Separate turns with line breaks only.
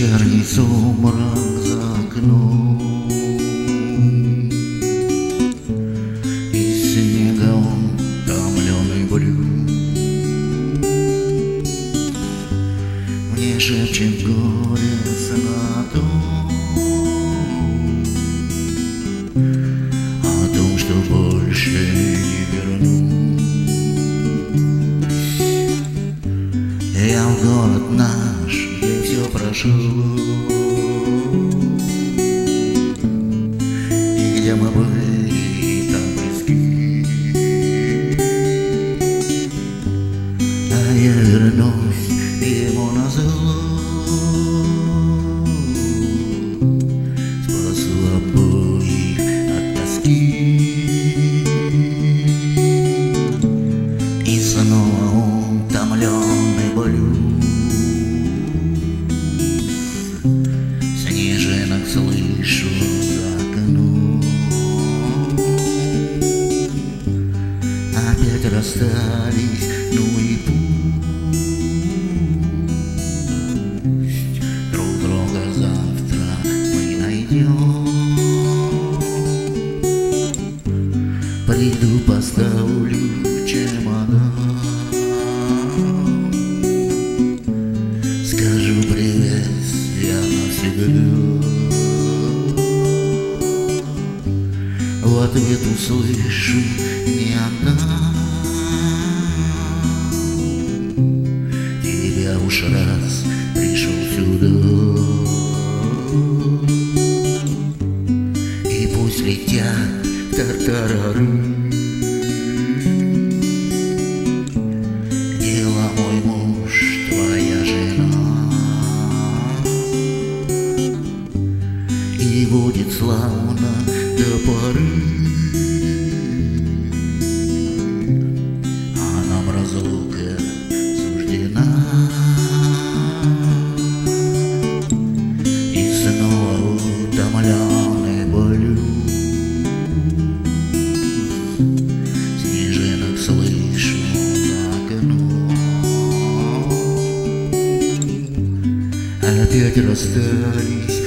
Вечерний сумрак за окном, из снега он томленый блюд. Мне шепчет горе сонату о том, что больше не вернусь. Я в город наш, где все прошло, и где мы были так близки. А я вернусь ему назло, спасу обоих от тоски. И снова он томленный блюд. Снежинок слышу за окном, опять расстались, ну и пусть друг друга завтра мы найдем. Приду, поставлю чемодан, скажу привет, я навсегда. В ответ услышу не отдам тебя, уж раз пришел сюда. И пусть летят тартарары, дело мой муж, твоя жена. И будет славно до поры, а нам разлука суждена. И снова утомленный болью снежинок слышу за окном. Опять расстались,